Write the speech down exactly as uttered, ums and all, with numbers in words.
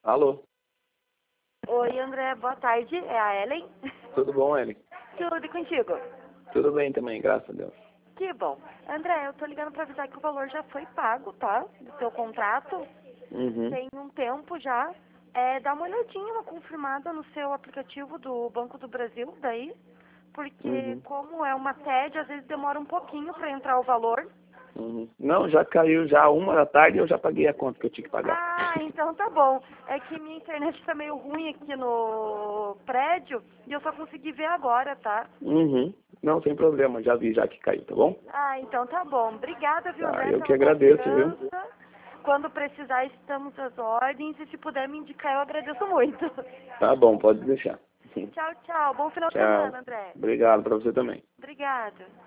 Alô? Oi, André, boa tarde. É a Ellen? Tudo bom, Ellen? Tudo e contigo? Tudo bem também, graças a Deus. Que bom. André, eu tô ligando pra avisar que o valor já foi pago, tá? Do seu contrato. Uhum. Tem um tempo já. É, dá uma olhadinha, uma confirmada no seu aplicativo do Banco do Brasil, daí. Porque Uhum. como é uma T E D, às vezes demora um pouquinho pra entrar o valor. Uhum. Não, já caiu já uma da tarde e eu já paguei a conta que eu tinha que pagar. Ah, então tá bom. É que minha internet tá meio ruim aqui no prédio e eu só consegui ver agora, tá? Uhum. Não, sem problema, já vi já que caiu, tá bom? Ah, então tá bom. Obrigada, viu, Tá, André, eu que pela agradeço, viu? confiança. Quando precisar, estamos às ordens. E se puder me indicar, eu agradeço muito. Tá bom, pode deixar. Tchau, tchau. Bom final de Tchau. semana, André. Obrigado pra você também. Obrigada.